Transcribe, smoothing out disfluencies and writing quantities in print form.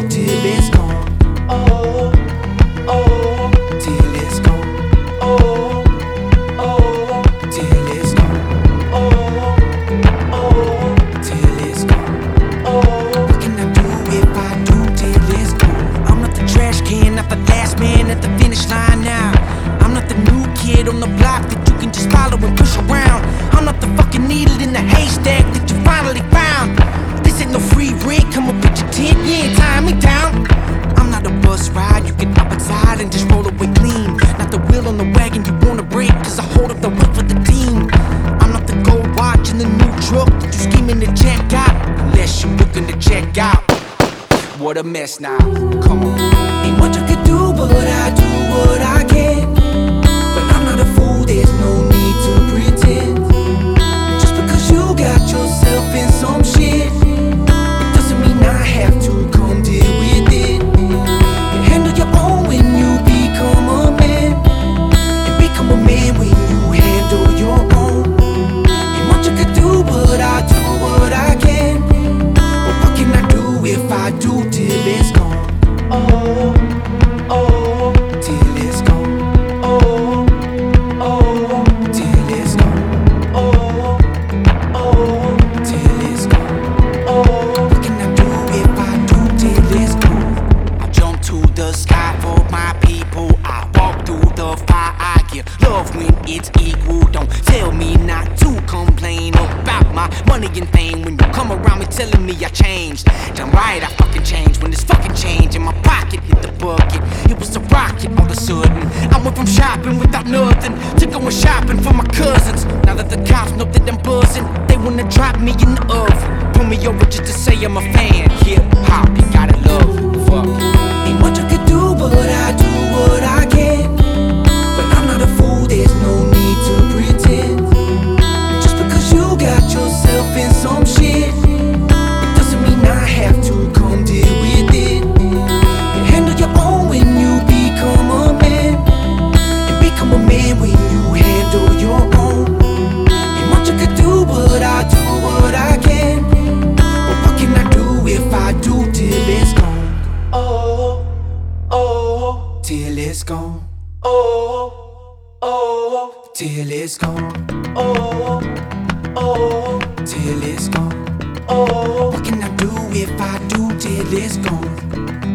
do till it's gone? Oh, oh, till it's gone. Oh, oh, till it's gone. Oh, oh, till it's gone. Oh, what can I do if I do till it's gone? I'm not the trash can, not the last man at the finish line now. I'm not the new kid on the block that you can just follow and push around. I'm not the fucking needle in the haystack that you finally found. This ain't no free rent, come up with your tent, you ain't tying me down. I'm not a bus ride, you can hop inside and just roll away clean. Not the wheel on the wagon you wanna break, cause I hold up the whip for the team. I'm not the gold watch in the new truck that you scheming to check out. Unless you're looking to check out. What a mess now, come on. Ain't much I could do, but I do what I can. But I'm not a fool, there's no need to pretend. Just because you got yourself in some shit, it doesn't mean I have to come deal with it. You handle your own when you become a man, and become a man when you handle your own. Ain't much I could do, but I do what I can. But what can I do if I do till it's gone? Oh, oh, till it's gone. Oh, oh, till it's gone. Oh, oh, till it's gone. Oh, what can I do if I do till it's gone? I jump to the sky for my people. I walk through the fire. I give love when it's equal. Don't tell me not to complain about my money and fame. When you come around me telling me I changed, damn right I fucking changed. When this fucking change in my pocket hit the bucket, it was a rocket all of a sudden. I went from shopping without nothing to going shopping for my cousins. Now that the cops know that I'm buzzing, they wanna drop me in the oven. Pull me over just to say I'm a fan. Hip hop, you gotta love it. Fuck it. Ain't much I could do, but I do what I can. But I'm not a fool, there's no need to pretend. Just because you got yourself in some shit, it doesn't mean I have to come deal with it. You handle your own when you become a man, and become a man when you handle your own. Ain't much I could do, but I do what I can. But what can I do if I do till it's gone? Oh, oh, till it's gone. Oh, oh, till it's gone. Oh, oh, till it's gone. Oh, what can I do if I do till it's gone?